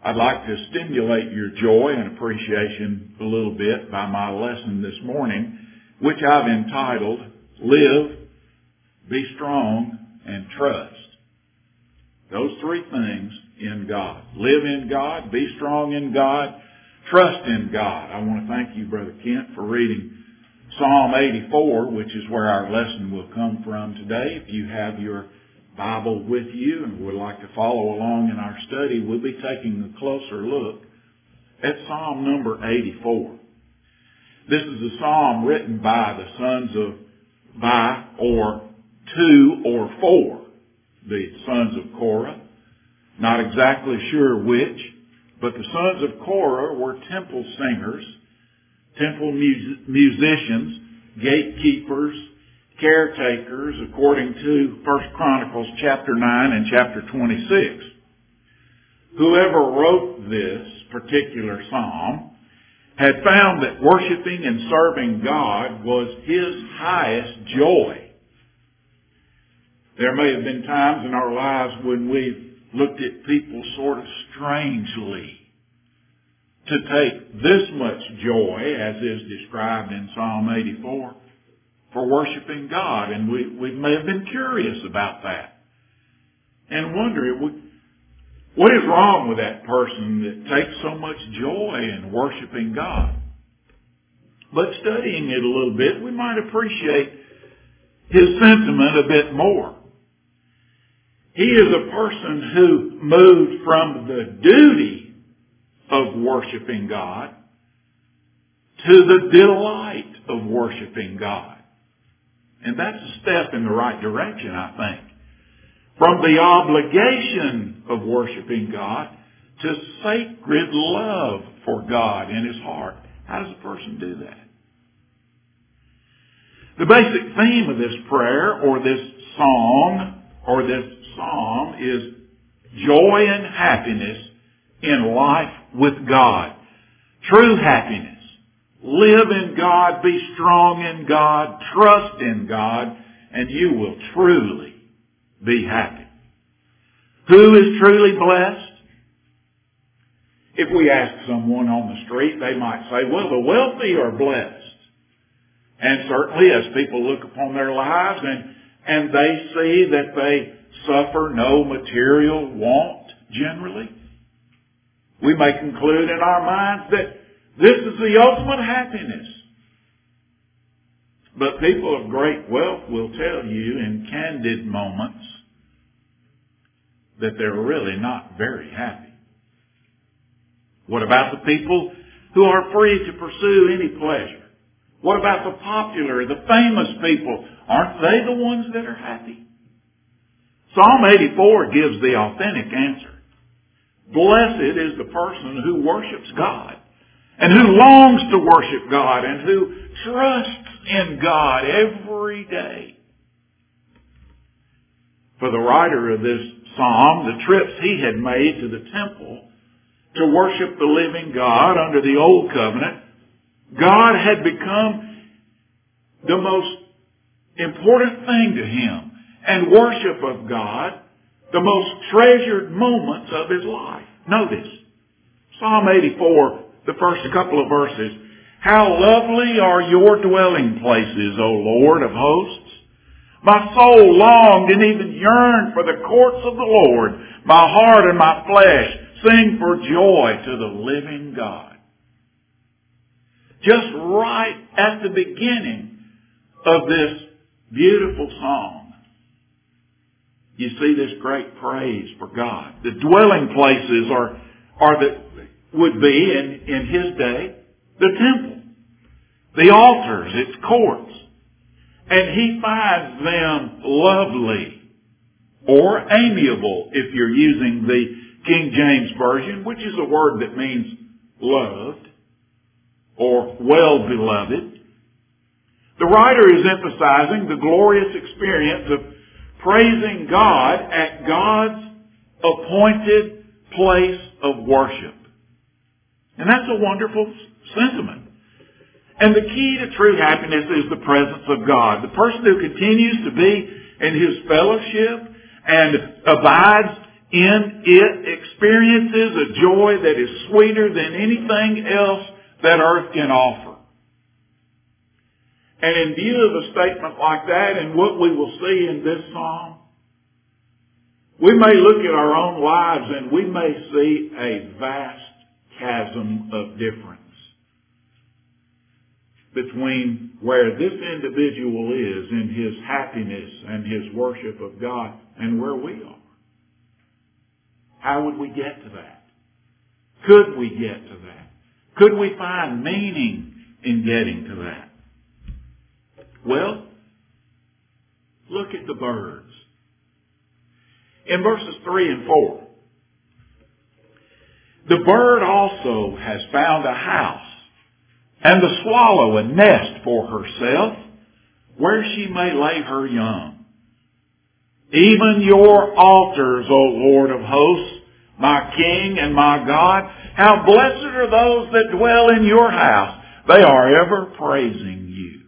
I'd like to stimulate your joy and appreciation a little bit by my lesson this morning, which I've entitled, Live, Be Strong, and Trust. Those three things in God. Live in God, be strong in God, trust in God. I want to thank you, Brother Kent, for reading Psalm 84, which is where our lesson will come from today. If you have your Bible with you and would like to follow along in our study, we'll be taking a closer look at Psalm number 84. This is a psalm written by the sons of, the sons of Korah. Not exactly sure which, but the sons of Korah were temple singers, temple musicians, gatekeepers, caretakers, according to 1 Chronicles chapter 9 and chapter 26. Whoever wrote this particular psalm had found that worshiping and serving God was his highest joy. There may have been times in our lives when we've looked at people sort of strangely to take this much joy, as is described in Psalm 84, for worshiping God. And we may have been curious about that and wonder, what is wrong with that person that takes so much joy in worshiping God? But studying it a little bit, we might appreciate his sentiment a bit more. He is a person who moved from the duty of worshiping God to the delight of worshiping God. And that's a step in the right direction, I think. From the obligation of worshiping God to sacred love for God in his heart. How does a person do that? The basic theme of this prayer or this song or this psalm is joy and happiness in life with God. True happiness. Live in God, be strong in God, trust in God, and you will truly be happy. Who is truly blessed? If we ask someone on the street, they might say, well, the wealthy are blessed. And certainly as people look upon their lives and they see that they suffer no material want generally, we may conclude in our minds that this is the ultimate happiness. But people of great wealth will tell you in candid moments that they're really not very happy. What about the people who are free to pursue any pleasure? What about the popular, the famous people? Aren't they the ones that are happy? Psalm 84 gives the authentic answer. Blessed is the person who worships God and who longs to worship God and who trusts in God every day. For the writer of this psalm, the trips he had made to the temple to worship the living God under the old covenant, God had become the most important thing to him, and worship of God the most treasured moments of his life. Notice, Psalm 84, the first couple of verses. How lovely are your dwelling places, O Lord of hosts. My soul longed and even yearned for the courts of the Lord. My heart and my flesh sing for joy to the living God. Just right at the beginning of this beautiful song, you see this great praise for God. The dwelling places would be in his day the temple, the altars, its courts. And he finds them lovely or amiable if you're using the King James Version, which is a word that means loved or well beloved. The writer is emphasizing the glorious experience of praising God at God's appointed place of worship. And that's a wonderful sentiment. And the key to true happiness is the presence of God. The person who continues to be in his fellowship and abides in it experiences a joy that is sweeter than anything else that earth can offer. And in view of a statement like that and what we will see in this psalm, we may look at our own lives and we may see a vast chasm of difference between where this individual is in his happiness and his worship of God and where we are. How would we get to that? Could we get to that? Could we find meaning in getting to that? Well, look at the birds. In verses 3 and 4, the bird also has found a house, and the swallow a nest for herself, where she may lay her young. Even your altars, O Lord of hosts, my King and my God, how blessed are those that dwell in your house. They are ever praising you.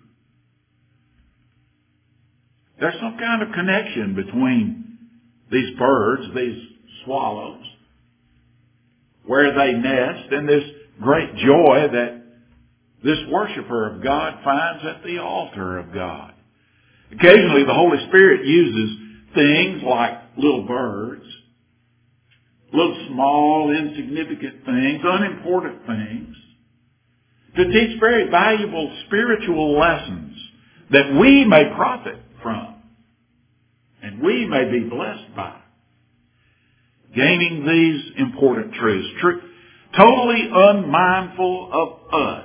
There's some kind of connection between these birds, these swallows, where they nest, and this great joy that this worshiper of God finds at the altar of God. Occasionally the Holy Spirit uses things like little birds, little small, insignificant things, unimportant things, to teach very valuable spiritual lessons that we may profit from and we may be blessed by. Gaining these important truths, totally unmindful of us.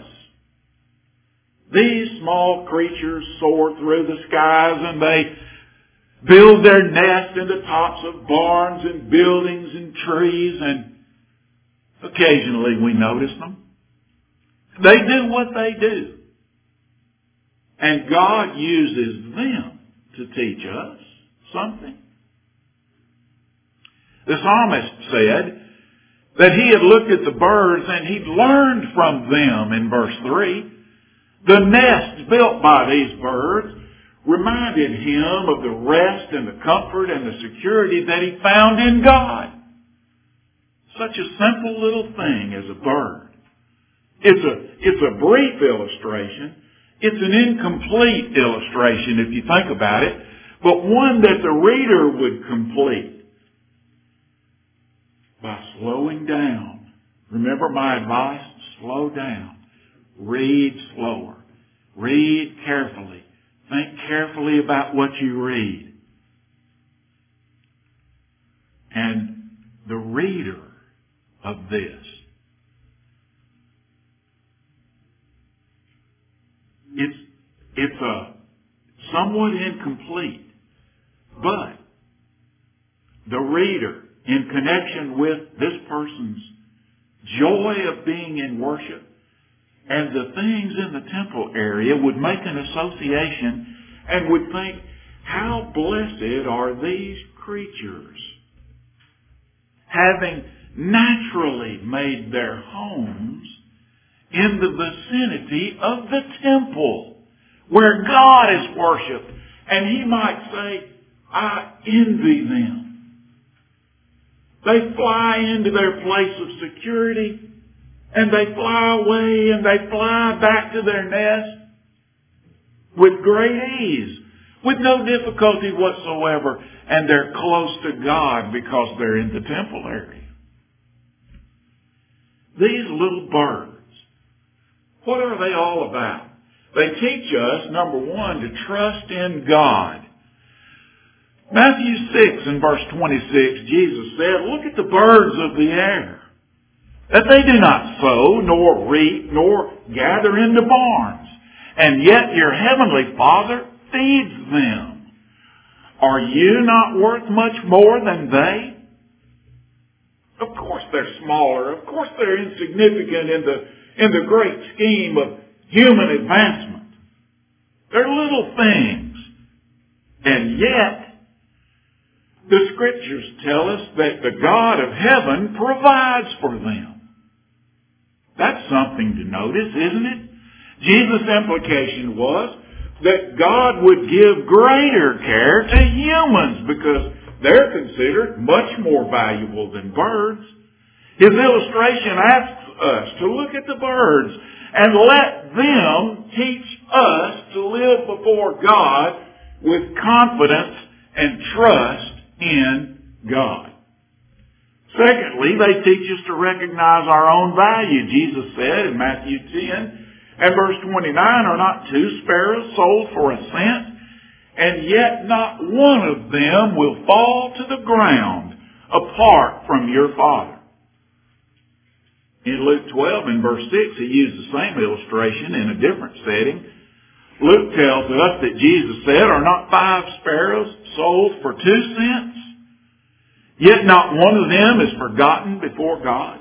These small creatures soar through the skies and they build their nest in the tops of barns and buildings and trees, and occasionally we notice them. They do what they do. And God uses them to teach us something. The psalmist said that he had looked at the birds and he'd learned from them in verse 3. The nests built by these birds reminded him of the rest and the comfort and the security that he found in God. Such a simple little thing as a bird. It's a brief illustration. It's an incomplete illustration if you think about it, but one that the reader would complete by slowing down. Remember my advice? Slow down. Read slower. Read carefully. Think carefully about what you read. And the reader of this, it's a somewhat incomplete, but the reader, in connection with this person's joy of being in worship and the things in the temple area, would make an association and would think, how blessed are these creatures, having naturally made their homes in the vicinity of the temple where God is worshipped. And he might say, I envy them. They fly into their place of security and they fly away and they fly back to their nest with great ease, with no difficulty whatsoever, and they're close to God because they're in the temple area. These little birds, what are they all about? They teach us, number one, to trust in God. Matthew 6 and verse 26, Jesus said, look at the birds of the air, that they do not sow, nor reap, nor gather into barns, and yet your heavenly Father feeds them. Are you not worth much more than they? Of course they're smaller. Of course they're insignificant in the great scheme of human advancement. They're little things. And yet, the Scriptures tell us that the God of heaven provides for them. That's something to notice, isn't it? Jesus' implication was that God would give greater care to humans because They're considered much more valuable than birds. His illustration asks us to look at the birds and let them teach us to live before God with confidence and trust in God. Secondly, they teach us to recognize our own value. Jesus said in Matthew 10 and verse 29, "Are not 2 sparrows sold for a cent? And yet not one of them will fall to the ground apart from your Father." In Luke 12 and verse 6, he used the same illustration in a different setting. Luke tells us that Jesus said, "Are not 5 sparrows sold for 2 cents? Yet not one of them is forgotten before God."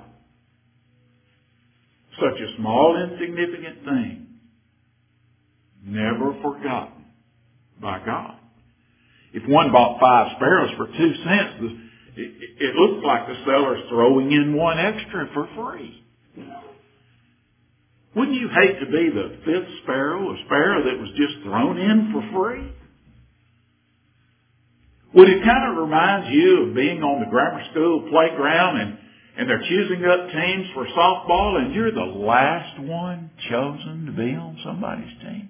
Such a small, insignificant thing, never forgotten by God. If one bought 5 sparrows for 2 cents, it looks like the seller's throwing in one extra for free. Wouldn't you hate to be the 5th sparrow, a sparrow that was just thrown in for free? Would it kind of remind you of being on the grammar school playground and they're choosing up teams for softball and you're the last one chosen to be on somebody's team?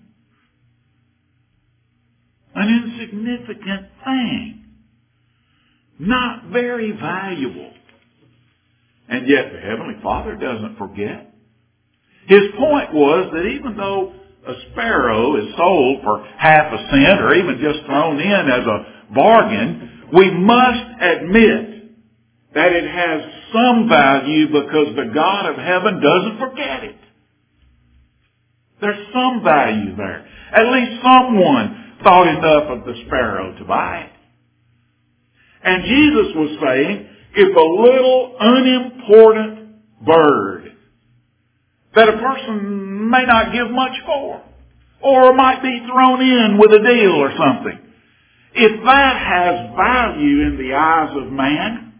An insignificant thing. Not very valuable. And yet the Heavenly Father doesn't forget. His point was that even though a sparrow is sold for half a cent or even just thrown in as a bargain, we must admit that it has some value because the God of heaven doesn't forget it. There's some value there. At least someone thought enough of the sparrow to buy it. And Jesus was saying, if a little unimportant bird that a person may not give much for, or might be thrown in with a deal or something, if that has value in the eyes of man,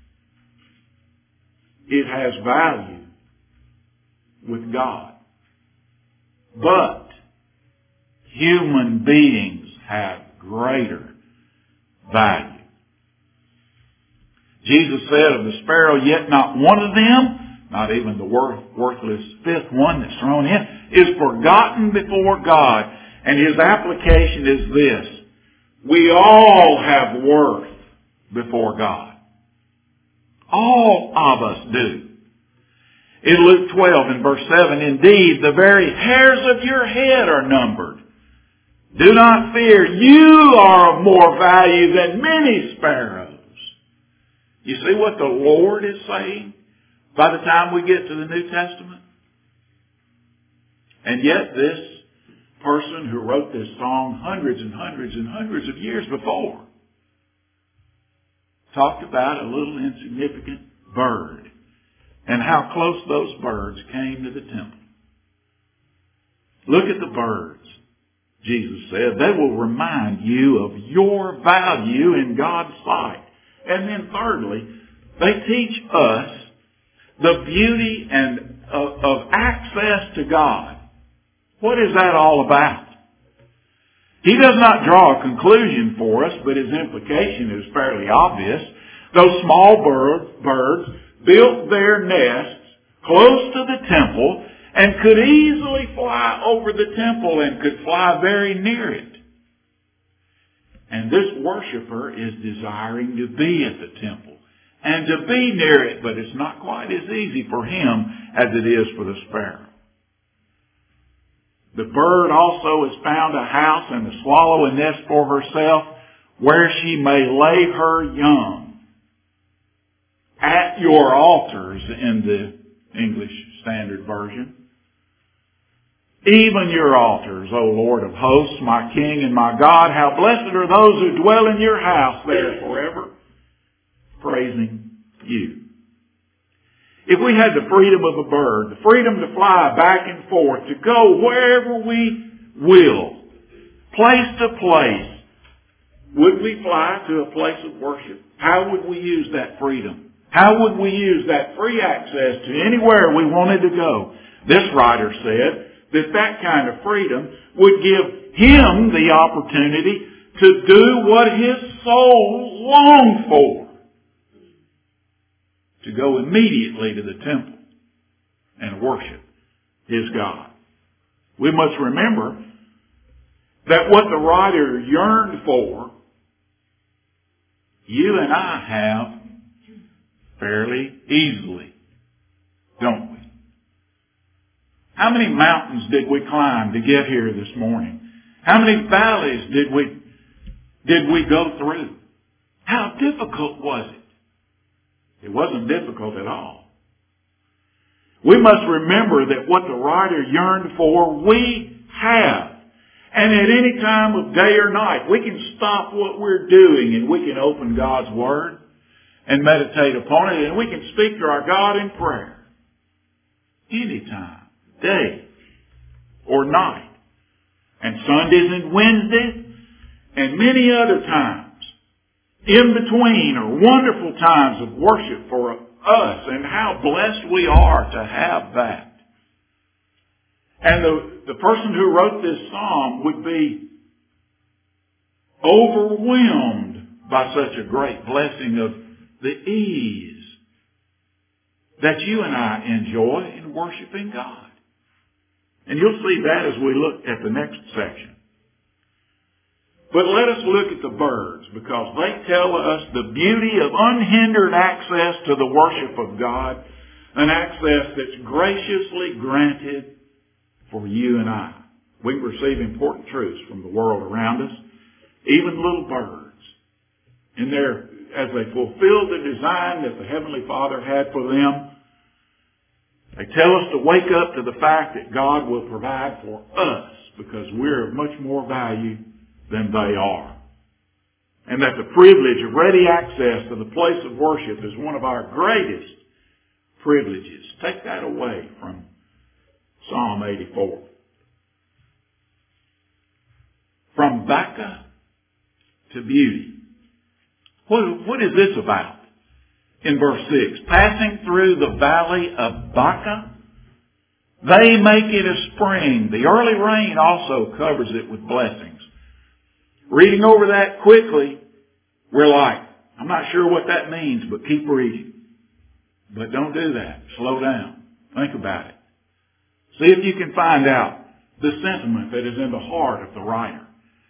it has value with God. But human beings have greater value. Jesus said of the sparrow, "Yet not one of them," not even the worthless 5th one that's thrown in, "is forgotten before God." And his application is this: we all have worth before God. All of us do. In Luke 12 and verse 7, "Indeed, the very hairs of your head are numbered. Do not fear, you are of more value than many sparrows." You see what the Lord is saying by the time we get to the New Testament? And yet this person who wrote this song hundreds and hundreds and hundreds of years before talked about a little insignificant bird and how close those birds came to the temple. Look at the birds, Jesus said. They will remind you of your value in God's sight. And then thirdly, they teach us the beauty and of access to God. What is that all about? He does not draw a conclusion for us, but his implication is fairly obvious. Those small birds built their nests close to the temple and could easily fly over the temple and could fly very near it. And this worshiper is desiring to be at the temple and to be near it, but it's not quite as easy for him as it is for the sparrow. The bird also has found a house and the swallow a nest for herself where she may lay her young. At your altars in the English Standard Version. Even your altars, O Lord of hosts, my King and my God, how blessed are those who dwell in your house there forever, praising you. If we had the freedom of a bird, the freedom to fly back and forth, to go wherever we will, place to place, would we fly to a place of worship? How would we use that freedom? How would we use that free access to anywhere we wanted to go? This writer said that kind of freedom would give him the opportunity to do what his soul longed for. To go immediately to the temple and worship his God. We must remember that what the writer yearned for, you and I have fairly easily, don't we? How many mountains did we climb to get here this morning? How many valleys did we go through? How difficult was it? It wasn't difficult at all. We must remember that what the writer yearned for, we have. And at any time of day or night, we can stop what we're doing and we can open God's Word and meditate upon it, and we can speak to our God in prayer. Anytime, day or night. And Sundays and Wednesdays and many other times in between are wonderful times of worship for us, and how blessed we are to have that. And the person who wrote this psalm would be overwhelmed by such a great blessing of the ease that you and I enjoy in worshiping God. And you'll see that as we look at the next section. But let us look at the birds, because they tell us the beauty of unhindered access to the worship of God, an access that's graciously granted for you and I. We can receive important truths from the world around us, even little birds. As they fulfill the design that the Heavenly Father had for them, they tell us to wake up to the fact that God will provide for us because we're of much more value than they are. And that the privilege of ready access to the place of worship is one of our greatest privileges. Take that away from Psalm 84. From Baca to beauty. What is this about? In verse 6, passing through the valley of Baca, they make it a spring. The early rain also covers it with blessings. Reading over that quickly, we're like, I'm not sure what that means, but keep reading. But don't do that. Slow down. Think about it. See if you can find out the sentiment that is in the heart of the writer.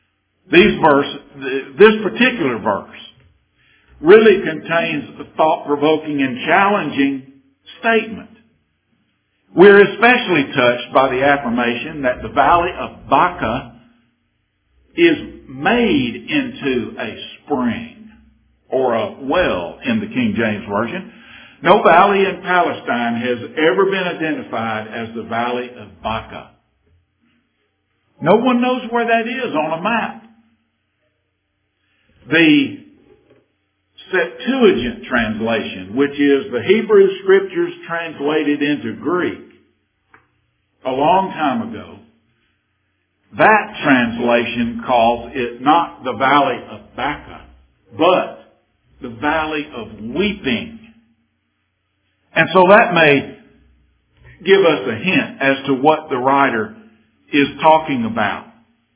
This particular verse really contains a thought-provoking and challenging statement. We're especially touched by the affirmation that the valley of Baca is made into a spring or a well in the King James Version. No valley in Palestine has ever been identified as the valley of Baca. No one knows where that is on a map. The Septuagint translation, which is the Hebrew Scriptures translated into Greek a long time ago, that translation calls it not the valley of Baca, but the valley of weeping. And so that may give us a hint as to what the writer is talking about.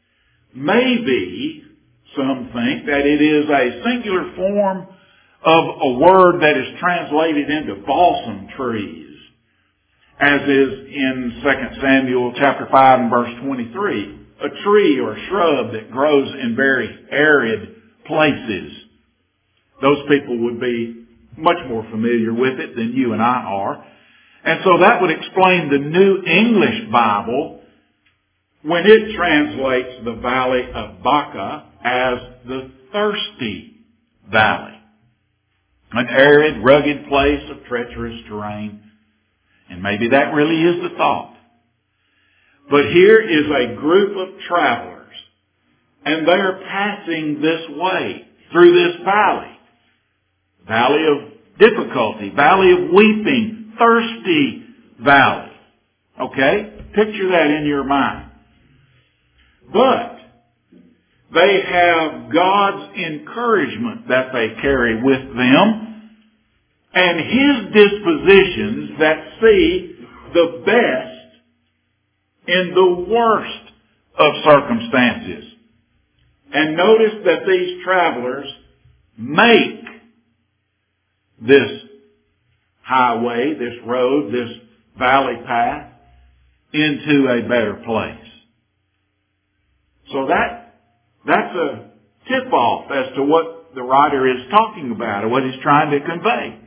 Maybe some think that it is a singular form of a word that is translated into balsam trees, as is in 2 Samuel chapter 5 and verse 23, a tree or shrub that grows in very arid places. Those people would be much more familiar with it than you and I are. And so that would explain the New English Bible when it translates the valley of Baca as the thirsty valley. An arid, rugged place of treacherous terrain. And maybe that really is the thought. But here is a group of travelers, and they're passing this way, through this valley. Valley of difficulty, valley of weeping, thirsty valley. Okay? Picture that in your mind. But they have God's encouragement that they carry with them, and His dispositions that see the best in the worst of circumstances. And notice that these travelers make this highway, this road, this valley path into a better place. So that's a tip-off as to what the writer is talking about or what he's trying to convey.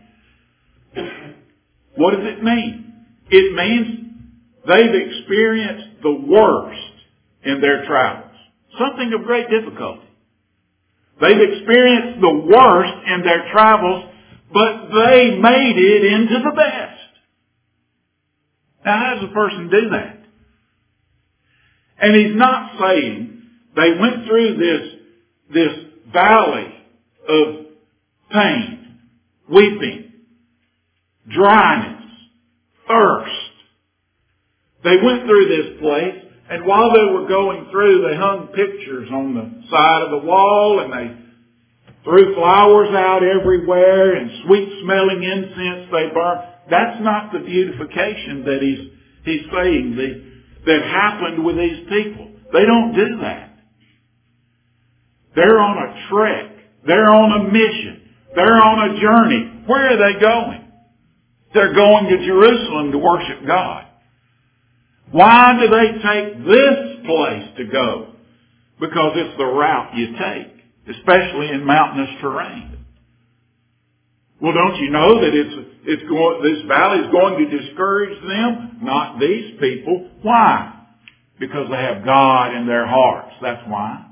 What does it mean? It means they've experienced the worst in their travels. Something of great difficulty. They've experienced the worst in their travels, but they made it into the best. Now, how does a person do that? And he's not saying they went through this valley of pain, weeping, dryness, thirst. They went through this place, and while they were going through, they hung pictures on the side of the wall, and they threw flowers out everywhere, and sweet-smelling incense they burned. That's not the beautification that he's saying that happened with these people. They don't do that. They're on a trek. They're on a mission. They're on a journey. Where are they going? They're going to Jerusalem to worship God. Why do they take this place to go? Because it's the route you take, especially in mountainous terrain. Well, don't you know that this valley is going to discourage them? Not these people. Why? Because they have God in their hearts. That's why.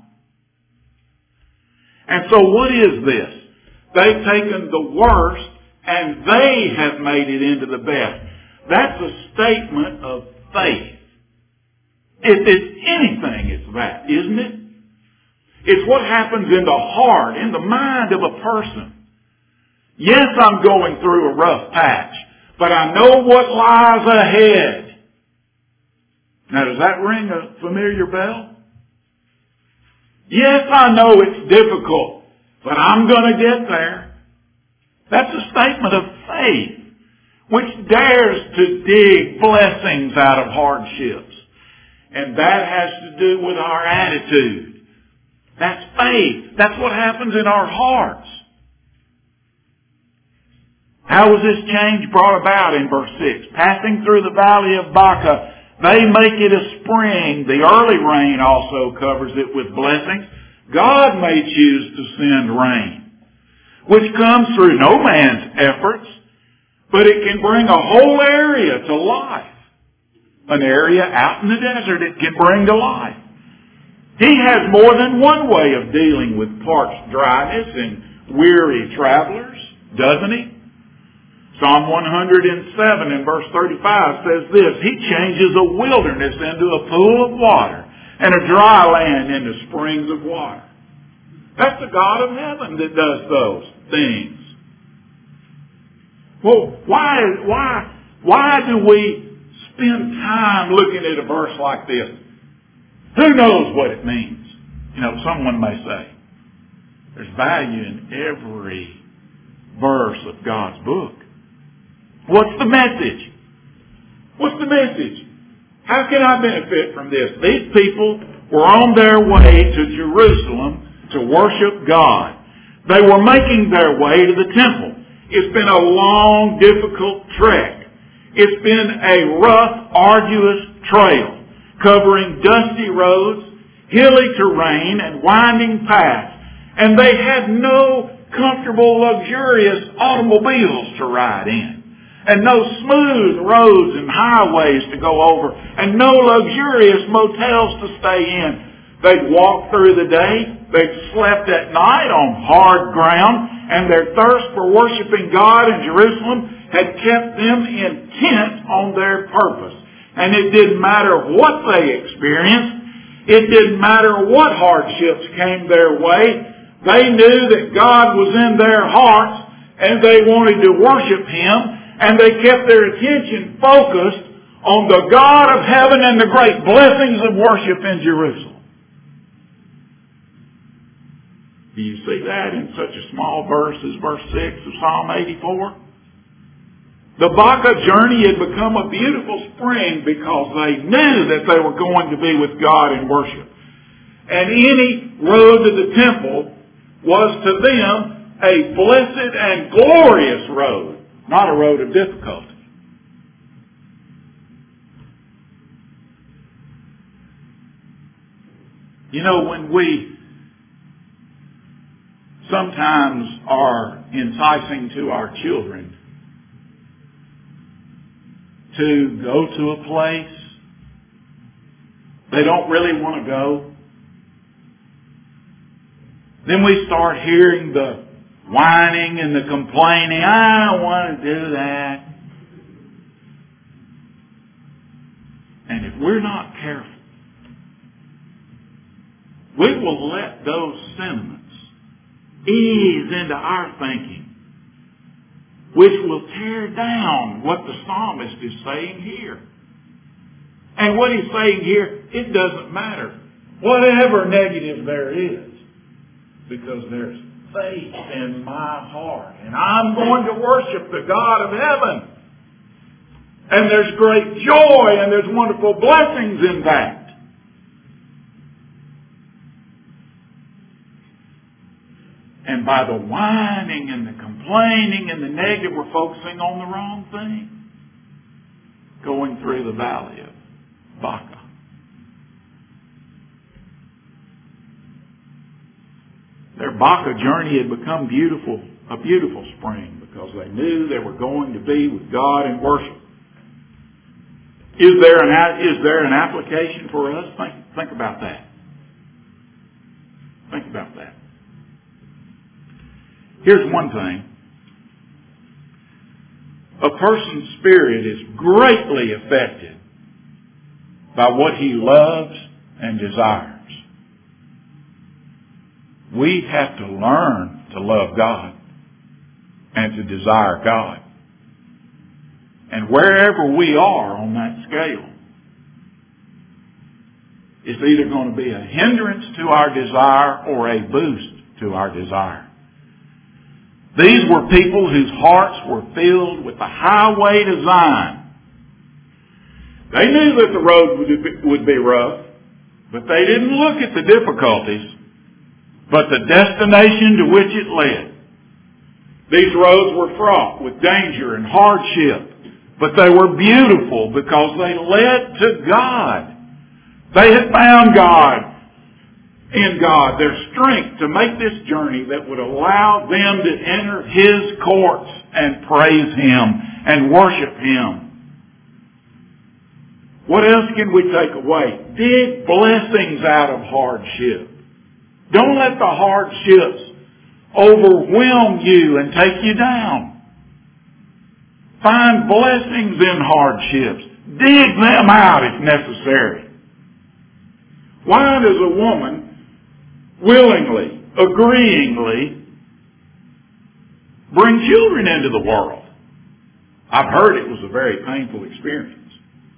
And so what is this? They've taken the worst and they have made it into the best. That's a statement of faith. If it's anything, it's that, isn't it? It's what happens in the heart, in the mind of a person. Yes, I'm going through a rough patch, but I know what lies ahead. Now, does that ring a familiar bell? Yes, I know it's difficult, but I'm going to get there. That's a statement of faith, which dares to dig blessings out of hardships. And that has to do with our attitude. That's faith. That's what happens in our hearts. How was this change brought about in verse 6? Passing through the valley of Baca, they make it a spring. The early rain also covers it with blessings. God may choose to send rain, which comes through no man's efforts, but it can bring a whole area to life. An area out in the desert it can bring to life. He has more than one way of dealing with parched dryness and weary travelers, doesn't he? Psalm 107 in verse 35 says this, He changes a wilderness into a pool of water and a dry land into springs of water. That's the God of heaven that does those things. Well, why do we spend time looking at a verse like this? Who knows what it means? You know, someone may say, there's value in every verse of God's book. What's the message? What's the message? How can I benefit from this? These people were on their way to Jerusalem to worship God. They were making their way to the temple. It's been a long, difficult trek. It's been a rough, arduous trail, covering dusty roads, hilly terrain, and winding paths. And they had no comfortable, luxurious automobiles to ride in. And no smooth roads and highways to go over. And no luxurious motels to stay in. They'd walked through the day. They'd slept at night on hard ground. And their thirst for worshiping God in Jerusalem had kept them intent on their purpose. And it didn't matter what they experienced. It didn't matter what hardships came their way. They knew that God was in their hearts and they wanted to worship Him. And they kept their attention focused on the God of heaven and the great blessings of worship in Jerusalem. Do you see that in such a small verse as verse 6 of Psalm 84? The Baca journey had become a beautiful spring because they knew that they were going to be with God in worship. And any road to the temple was to them a blessed and glorious road, not a road of difficulty. You know, when we sometimes are enticing to our children to go to a place they don't really want to go, then we start hearing the whining and the complaining. I don't want to do that. And if we're not careful, we will let those sentiments ease into our thinking, which will tear down what the psalmist is saying here. And what he's saying here, it doesn't matter whatever negative there is, because there's faith in my heart, and I'm going to worship the God of heaven. And there's great joy and there's wonderful blessings in that. And by the whining and the complaining and the negative, we're focusing on the wrong thing. Going through the valley of Baca. Their Baca journey had become a beautiful spring, because they knew they were going to be with God in worship. Is there an application for us? Think about that. Think about that. Here's one thing. A person's spirit is greatly affected by what he loves and desires. We have to learn to love God and to desire God. And wherever we are on that scale, it's either going to be a hindrance to our desire or a boost to our desire. These were people whose hearts were filled with the highway to Zion. They knew that the road would be rough, but they didn't look at the difficulties, but the destination to which it led. These roads were fraught with danger and hardship, but they were beautiful because they led to God. They had found God. In God, their strength to make this journey that would allow them to enter His courts and praise Him and worship Him. What else can we take away? Dig blessings out of hardship. Don't let the hardships overwhelm you and take you down. Find blessings in hardships. Dig them out if necessary. Why does a woman willingly, agreeingly bring children into the world? I've heard it was a very painful experience.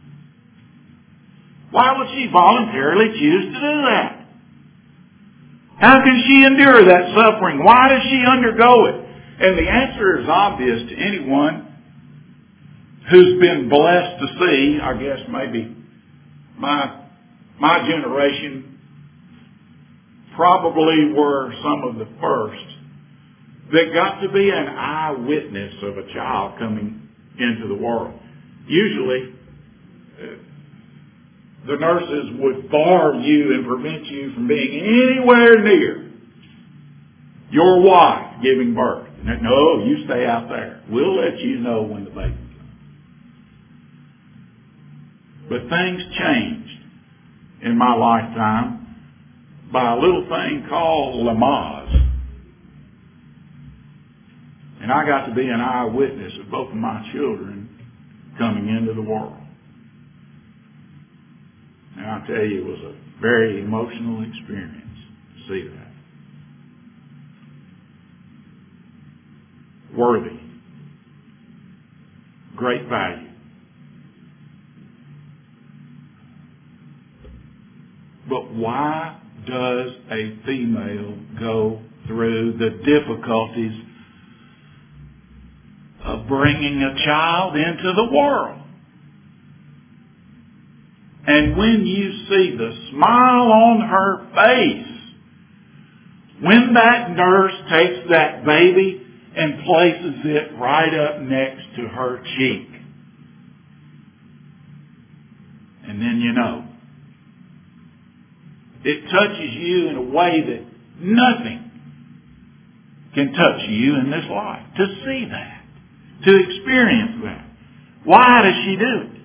Why would she voluntarily choose to do that? How can she endure that suffering? Why does she undergo it? And the answer is obvious to anyone who's been blessed to see, I guess maybe my generation probably were some of the first that got to be an eyewitness of a child coming into the world. Usually, the nurses would bar you and prevent you from being anywhere near your wife giving birth. No, you stay out there. We'll let you know when the baby comes. But things changed in my lifetime by a little thing called Lamaze. And I got to be an eyewitness of both of my children coming into the world. And I tell you, it was a very emotional experience to see that. Worthy. Great value. But why does a female go through the difficulties of bringing a child into the world? And when you see the smile on her face, when that nurse takes that baby and places it right up next to her cheek, and then you know, it touches you in a way that nothing can touch you in this life. To see that, to experience that. Why does she do it?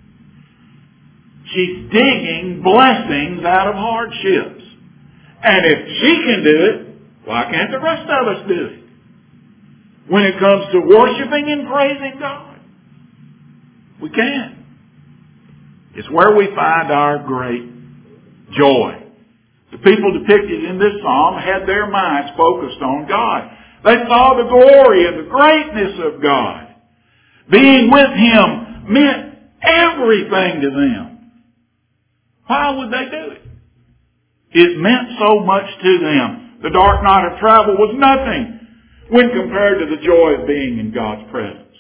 She's digging blessings out of hardships. And if she can do it, why can't the rest of us do it? When it comes to worshiping and praising God, we can. It's where we find our great joy. The people depicted in this psalm had their minds focused on God. They saw the glory and the greatness of God. Being with Him meant everything to them. Why would they do it? It meant so much to them. The dark night of travel was nothing when compared to the joy of being in God's presence.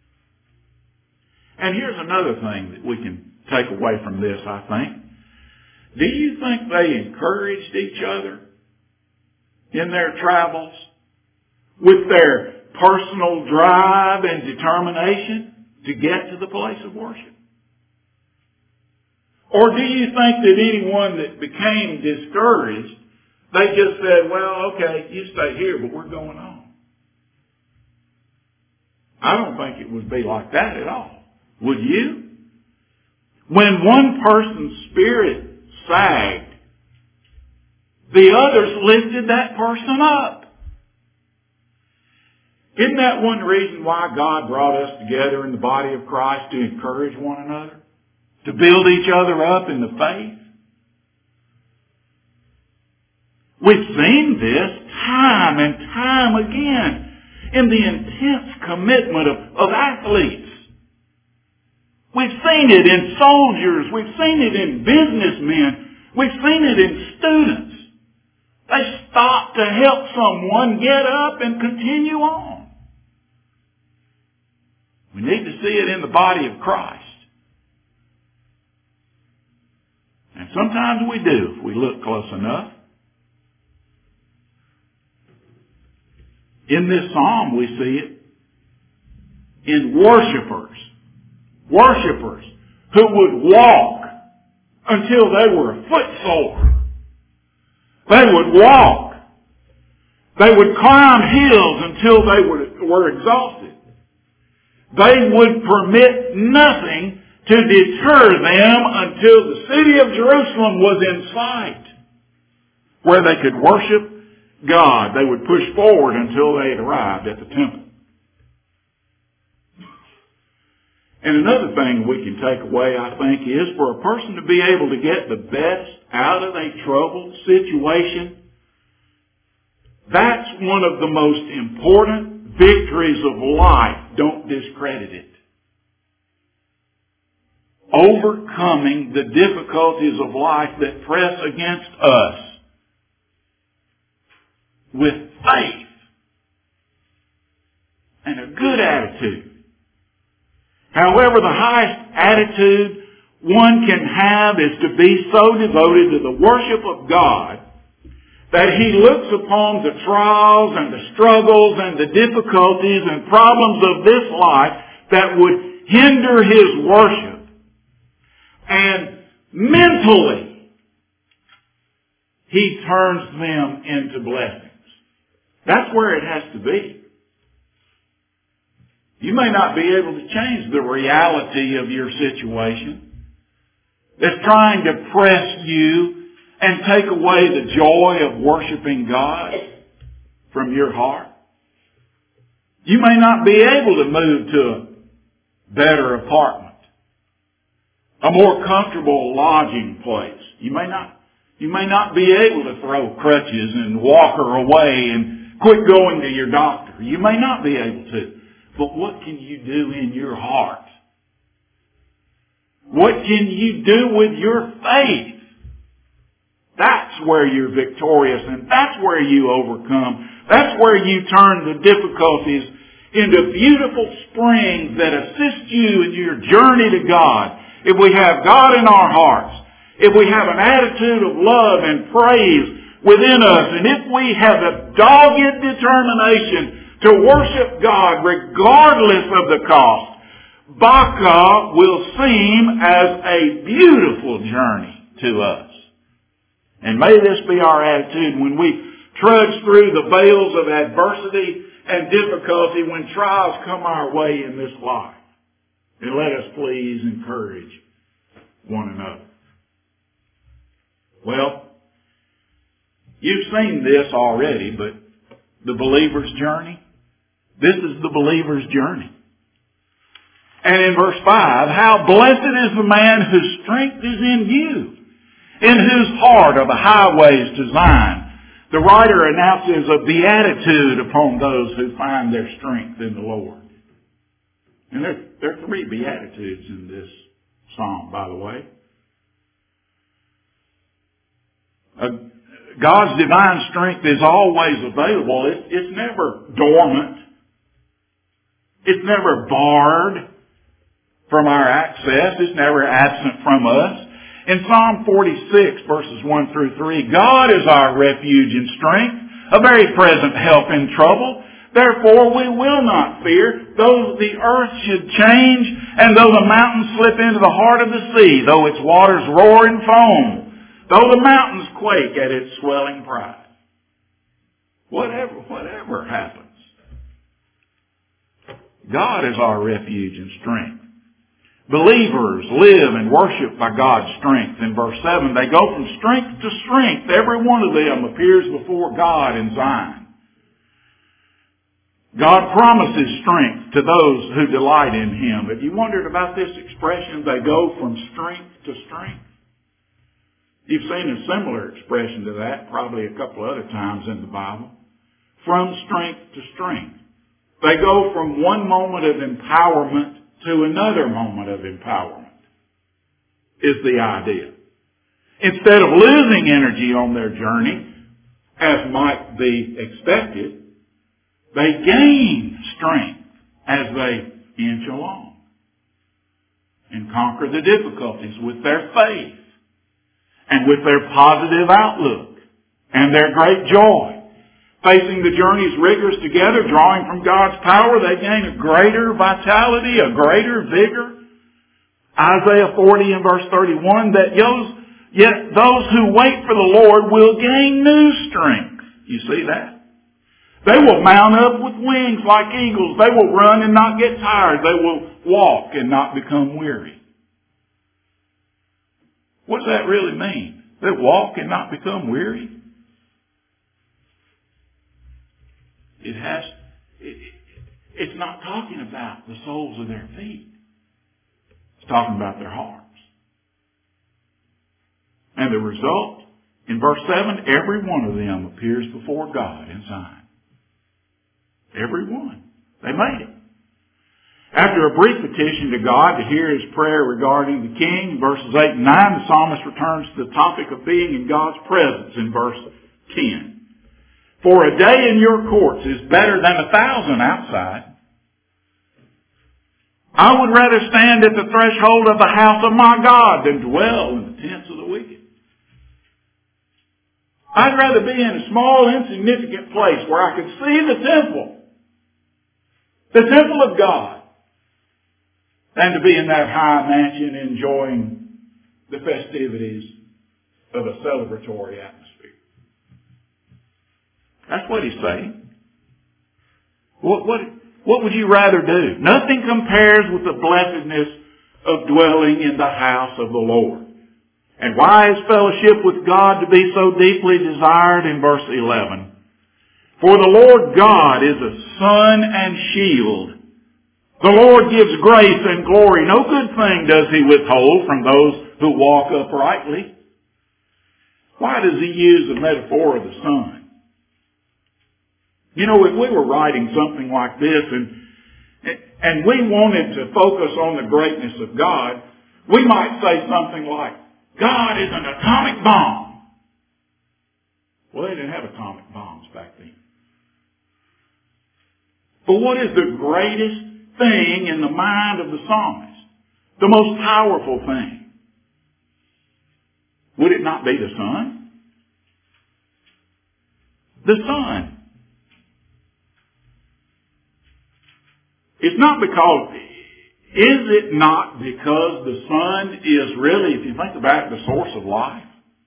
And here's another thing that we can take away from this, I think. Do you think they encouraged each other in their travels with their personal drive and determination to get to the place of worship? Or do you think that anyone that became discouraged, they just said, well, okay, you stay here, but we're going on? I don't think it would be like that at all. Would you? When one person's spirit sagged, the others lifted that person up. Isn't that one reason why God brought us together in the body of Christ, to encourage one another? To build each other up in the faith? We've seen this time and time again in the intense commitment of athletes. We've seen it in soldiers. We've seen it in businessmen. We've seen it in students. They stop to help someone get up and continue on. We need to see it in the body of Christ. And sometimes we do if we look close enough. In this psalm we see it in worshipers. Worshipers who would walk until they were footsore. They would walk. They would climb hills until they were exhausted. They would permit nothing to deter them until the city of Jerusalem was in sight, where they could worship God. They would push forward until they had arrived at the temple. And another thing we can take away, I think, is for a person to be able to get the best out of a troubled situation, that's one of the most important victories of life. Don't discredit it. Overcoming the difficulties of life that press against us with faith and a good attitude. However, the highest attitude one can have is to be so devoted to the worship of God that he looks upon the trials and the struggles and the difficulties and problems of this life that would hinder his worship, and mentally he turns them into blessings. That's where it has to be. You may not be able to change the reality of your situation that's trying to press you and take away the joy of worshiping God from your heart. You may not be able to move to a better apartment, a more comfortable lodging place. You may not be able to throw crutches and walk her away and quit going to your doctor. You may not be able to. But what can you do in your heart? What can you do with your faith? That's where you're victorious, and that's where you overcome. That's where you turn the difficulties into beautiful springs that assist you in your journey to God if we have God in our hearts, if we have an attitude of love and praise within us, and if we have a dogged determination to worship God regardless of the cost, Baca will seem as a beautiful journey to us. And may this be our attitude when we trudge through the vales of adversity and difficulty, when trials come our way in this life. And let us please encourage one another. Well, you've seen this already, but the believer's journey, this is the believer's journey. And in verse 5, how blessed is the man whose strength is in you, in whose heart are the highways to Zion. The writer announces a beatitude upon those who find their strength in the Lord. And there are 3 beatitudes in this psalm, by the way. God's divine strength is always available. It's never dormant. It's never barred from our access. It's never absent from us. In Psalm 46, verses 1 through 3, God is our refuge and strength, a very present help in trouble. Therefore we will not fear, though the earth should change, and though the mountains slip into the heart of the sea, though its waters roar and foam, though the mountains quake at its swelling pride. Whatever happens, God is our refuge and strength. Believers live and worship by God's strength. In verse 7, they go from strength to strength. Every one of them appears before God in Zion. God promises strength to those who delight in Him. Have you wondered about this expression, they go from strength to strength? You've seen a similar expression to that probably a couple other times in the Bible. From strength to strength. They go from one moment of empowerment to another moment of empowerment, is the idea. Instead of losing energy on their journey, as might be expected, they gain strength as they inch along and conquer the difficulties with their faith and with their positive outlook and their great joy. Facing the journey's rigors together, drawing from God's power, they gain a greater vitality, a greater vigor. Isaiah 40 and verse 31, yet those who wait for the Lord will gain new strength. You see that? They will mount up with wings like eagles. They will run and not get tired. They will walk and not become weary. What does that really mean? They walk and not become weary? It's not talking about the soles of their feet. It's talking about their hearts. And the result, in verse 7, every one of them appears before God in Zion. Every one. They made it. After a brief petition to God to hear his prayer regarding the king, verses 8 and 9, the psalmist returns to the topic of being in God's presence in verse 10. For a day in your courts is better than 1,000 outside. I would rather stand at the threshold of the house of my God than dwell in the tents of the wicked. I'd rather be in a small, insignificant place where I could see the temple of God, than to be in that high mansion enjoying the festivities of a celebratory atmosphere. That's what he's saying. What would you rather do? Nothing compares with the blessedness of dwelling in the house of the Lord. And why is fellowship with God to be so deeply desired in verse 11? For the Lord God is a sun and shield. The Lord gives grace and glory. No good thing does he withhold from those who walk uprightly. Why does he use the metaphor of the sun? You know, if we were writing something like this and we wanted to focus on the greatness of God, we might say something like, God is an atomic bomb. Well, they didn't have atomic bombs back then. But what is the greatest thing in the mind of the psalmist? the most powerful thing, would it not be the Son? The Son. It's not because, is it not because the Son is really, if you think about it, the source of life?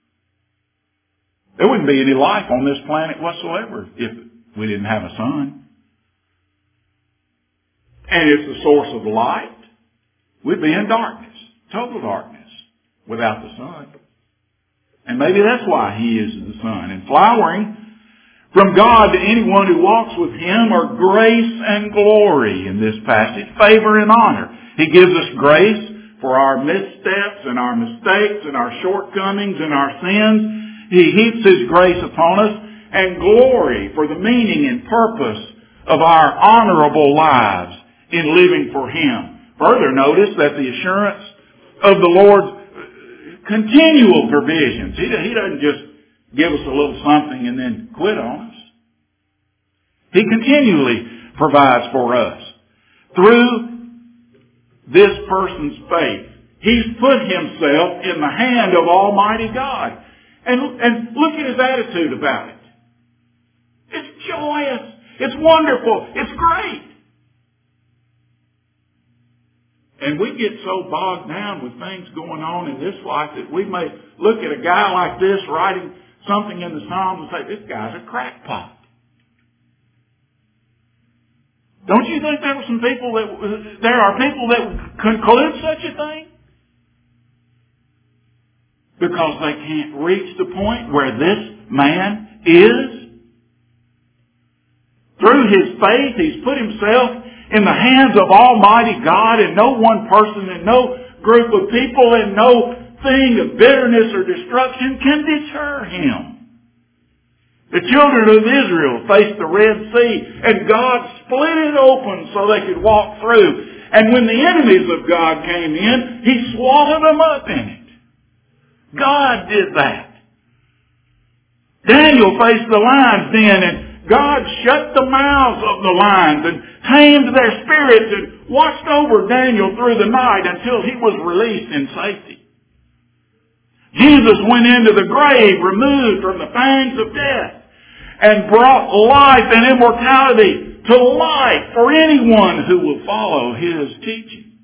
There wouldn't be any life on this planet whatsoever if we didn't have a Son. And it's the source of light. We'd be in darkness, total darkness, without the Son. And maybe that's why He is the Son. And flowering from God to anyone who walks with Him are grace and glory in this passage, favor and honor. He gives us grace for our missteps and our mistakes and our shortcomings and our sins. He heaps His grace upon us, and glory for the meaning and purpose of our honorable lives in living for Him. Further, notice that the assurance of the Lord's continual provisions. He doesn't just give us a little something and then quit on us. He continually provides for us. Through this person's faith, he's put himself in the hand of Almighty God. And look at his attitude about it. It's joyous. It's wonderful. It's great. And we get so bogged down with things going on in this life that we may look at a guy like this writing something in the Psalms and say, this guy's a crackpot. Don't you think there are people that conclude such a thing? Because they can't reach the point where this man is. Through his faith, he's put himself in the hands of Almighty God, and no one person and no group of people and no thing of bitterness or destruction can deter him. The children of Israel faced the Red Sea, and God split it open so they could walk through. And when the enemies of God came in, He swallowed them up in it. God did that. Daniel faced the lion's den, and God shut the mouths of the lions and tamed their spirits and watched over Daniel through the night until he was released in safety. Jesus went into the grave, removed from the pangs of death, and brought life and immortality to light for anyone who will follow His teaching.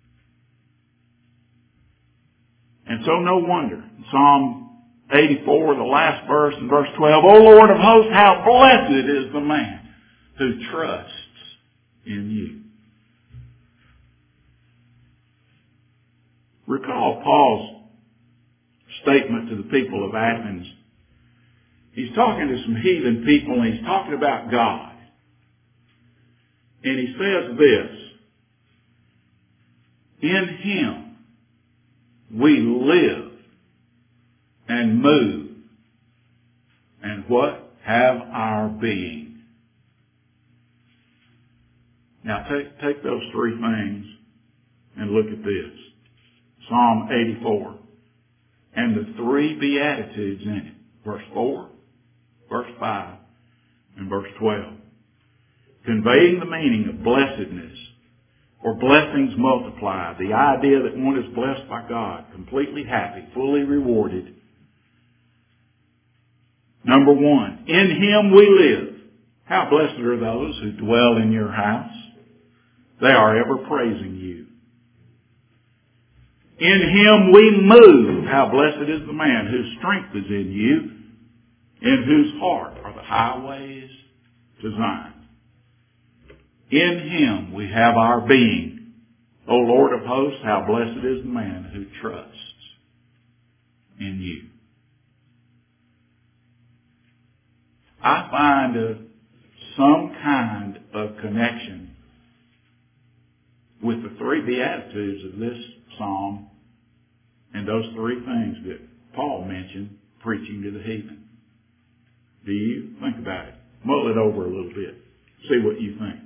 And so no wonder, Psalm 84, the last verse in verse 12, O Lord of hosts, how blessed is the man who trusts in You. Recall Paul's statement to the people of Athens. He's talking to some heathen people, and he's talking about God. And he says this, in Him we live and move and what? Have our being. Now take those three things and look at this. Psalm 84 and the three Beatitudes in it. Verse 4, verse 5, and verse 12. Conveying the meaning of blessedness or blessings multiplied. The idea that one is blessed by God, completely happy, fully rewarded. Number one, in Him we live. How blessed are those who dwell in Your house. They are ever praising You. In Him we move. How blessed is the man whose strength is in You, in whose heart are the highways to Zion. In Him we have our being. O Lord of hosts, how blessed is the man who trusts in You. I find some kind of connection with the three Beatitudes of this psalm and those three things that Paul mentioned preaching to the heathen. Do you? Think about it. Mull it over a little bit. See what you think.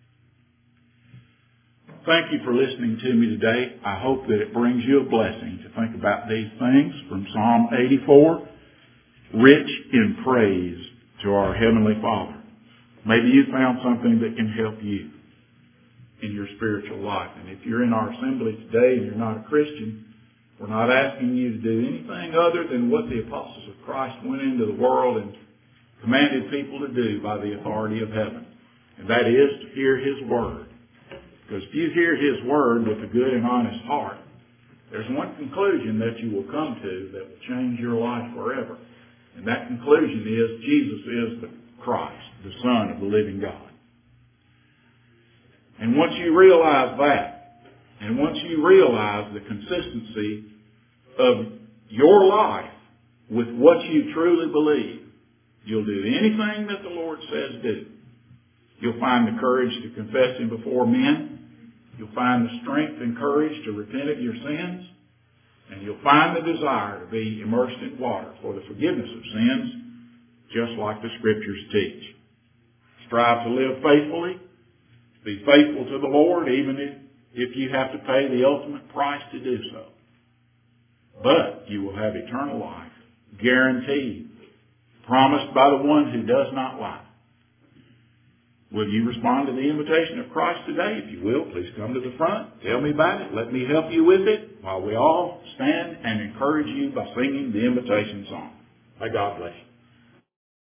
Thank you for listening to me today. I hope that it brings you a blessing to think about these things from Psalm 84, rich in praise to our Heavenly Father. Maybe you found something that can help you. in your spiritual life. And if you're in our assembly today and you're not a Christian, we're not asking you to do anything other than what the apostles of Christ went into the world and commanded people to do by the authority of heaven. And that is to hear His Word. Because if you hear His Word with a good and honest heart, there's one conclusion that you will come to that will change your life forever. And that conclusion is Jesus is the Christ, the Son of the living God. And once you realize that, and once you realize the consistency of your life with what you truly believe, you'll do anything that the Lord says do. You'll find the courage to confess Him before men. You'll find the strength and courage to repent of your sins. And you'll find the desire to be immersed in water for the forgiveness of sins, just like the Scriptures teach. Strive to live faithfully. Be faithful to the Lord, even if you have to pay the ultimate price to do so. But you will have eternal life, guaranteed, promised by the one who does not lie. Will you respond to the invitation of Christ today? If you will, please come to the front. Tell me about it. Let me help you with it while we all stand and encourage you by singing the invitation song. May God bless you.